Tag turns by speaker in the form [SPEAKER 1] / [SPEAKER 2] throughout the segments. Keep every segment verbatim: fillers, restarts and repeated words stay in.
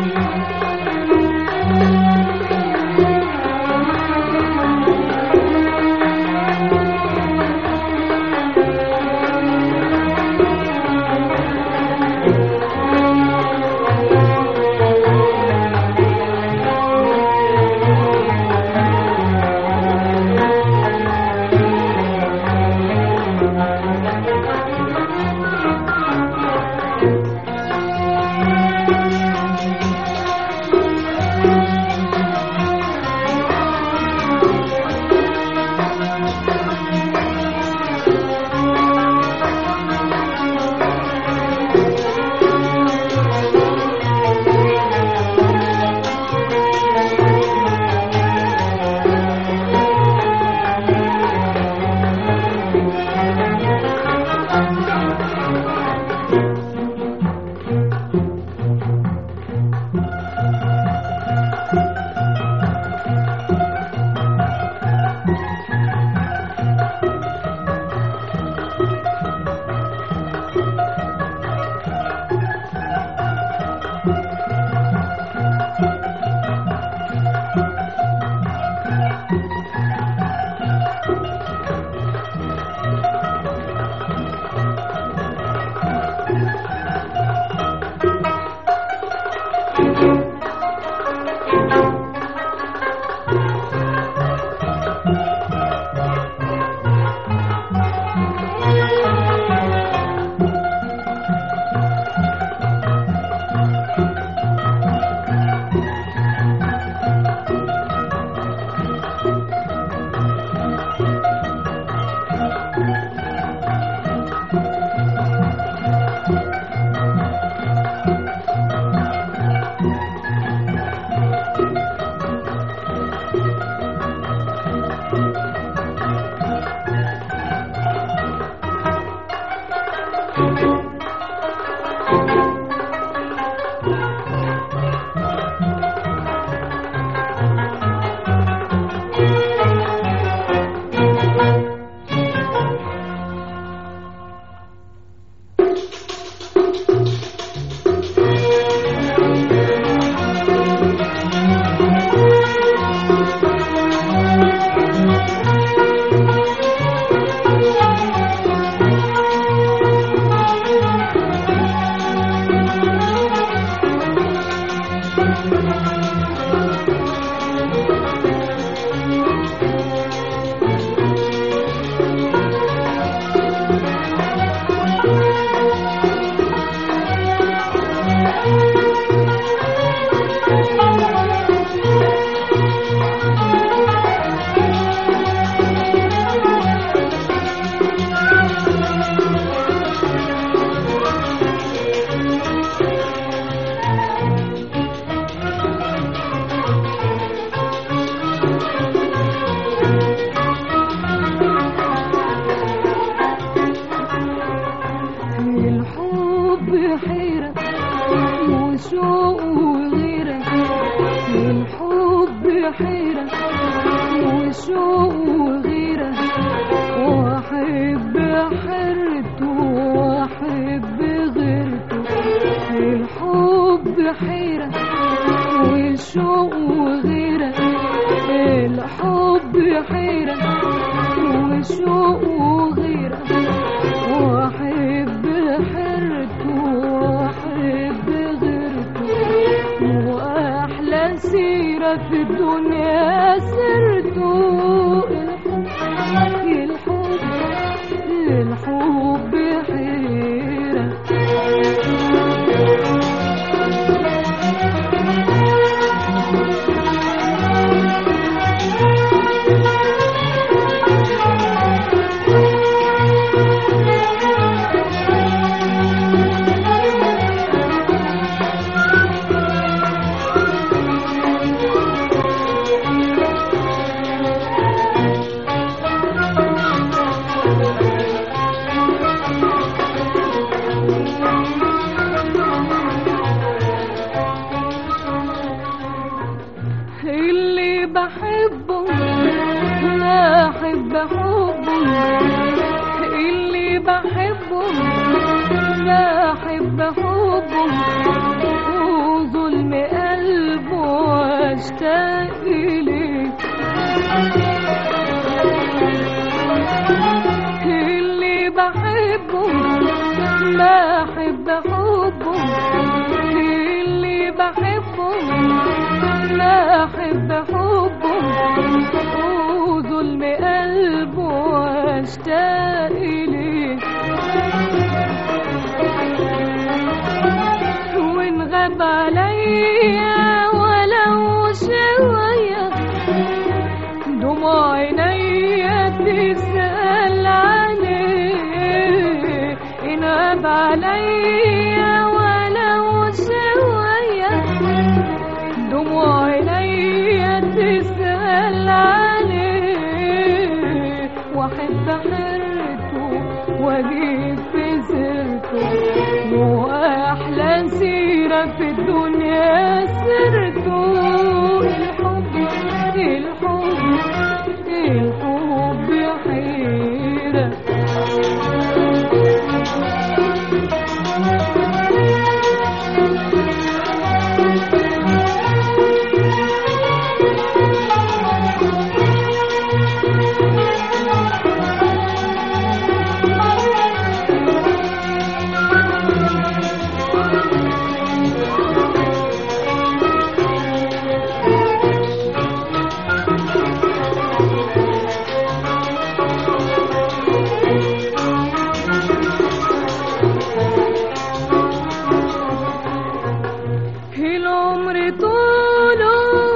[SPEAKER 1] لا أحب حبه وظلم واشتاق إليك. اللي بحبه ما أحب حبه، اللي بحبه ما أحب حبه، وظلم قلبه واشتاق إليه. وإن غاب عليا ولو شوية دموع عينيا تسأل عليه. إن غاب عليا ولو شوية دموع عينيا تسأل عليه. وأحب حيرته وأجيب في سيرته، وأحلى سيرة في الدنيا سيرته. الحب الحب الحب حيرة. العمر طوله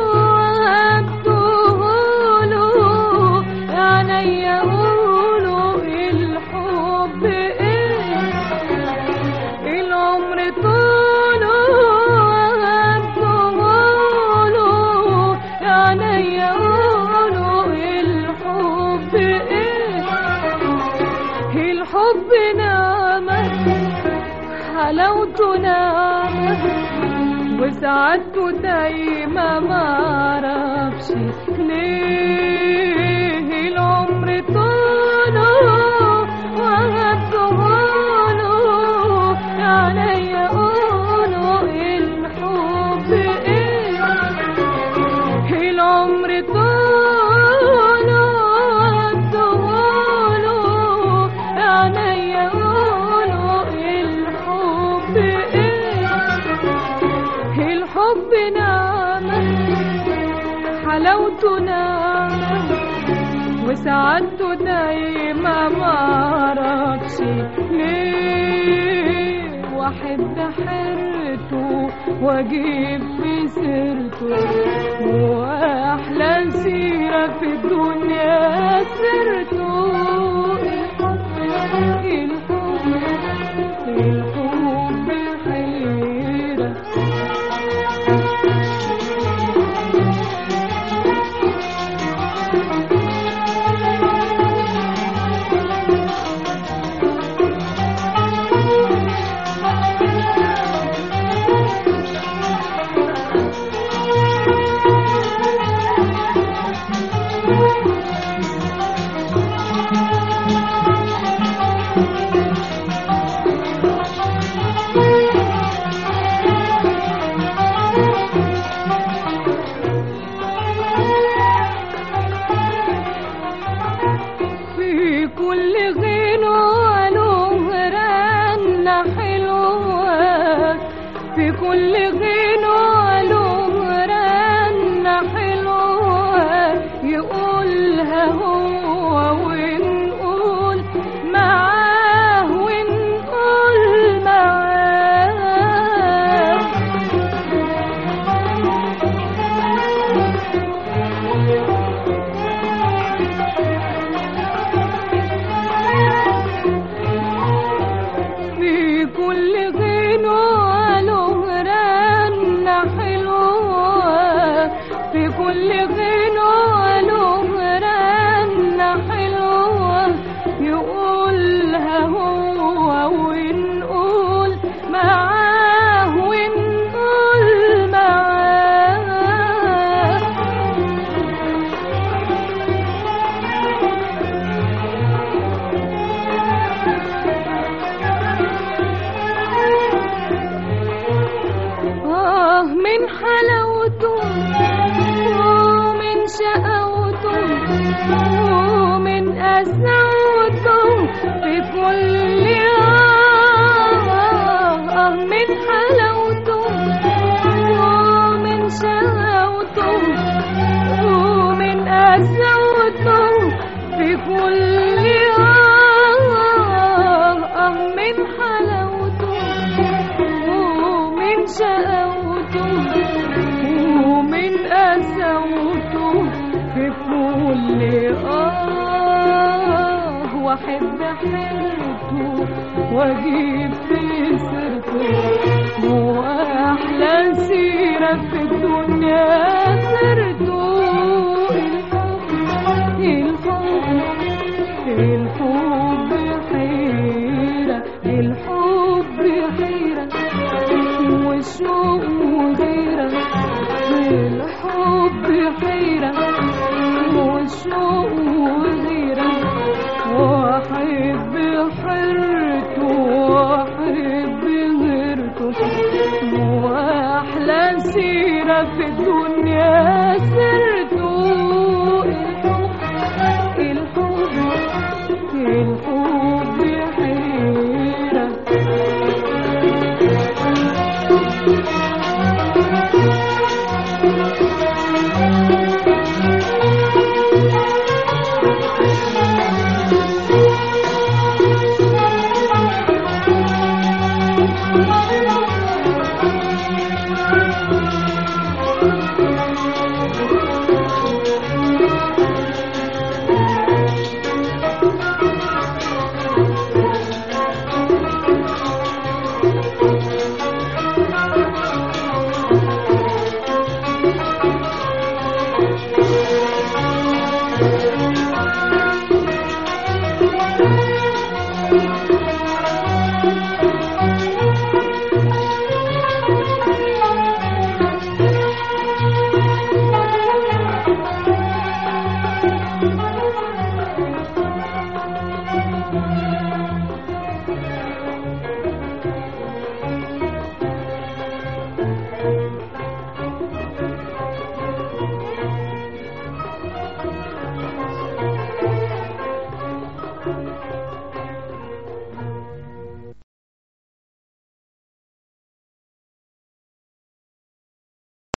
[SPEAKER 1] هدهوله عينيا قولوا الحب ايه. العمر طوله هدهوله عينيا قولوا الحب ايه. الحب نعمة حلاوته نعمة وسعادته دايما معرفش ليه. العمر طوله وهدهوله عليا قولوا الحب ايه. العمر طوله وهدهوله عليا قولوا الحب ايه. الحب نعمة حلاوته نعمة وسعادته دايما معرفش ليه. وأحب حيرته وأجيب في سيرته، وأحلى سيرة في الدنيا سيرته. الحب الحب الحب حيرة. كل غنوة له رنة حلوة، في كل غنوة له رنة حلوة يقولها هو ونقول معاه ونقول معاه. كل غنوة له رنة حلوة، في كل غنوة له رنة حلوة يقولها هو ونقول معاه ونقول معاه. من حلاوته شقاوته ومن قساوته في كل آه من حلاوته ومن شقاوته ومن قساوته في كل آه من حلاوته ومن شقاوته ومن قساوته في كل آه واحب حيرته واجيب في سيرته واحلى سيرة في الدنيا سيرته الحب الحب حيرة الحب حيرة والشوق وغيرة الحب حيرة والشوق وغيرة واحب حيرته واحب غيرته واحلى سيرة في الدنيا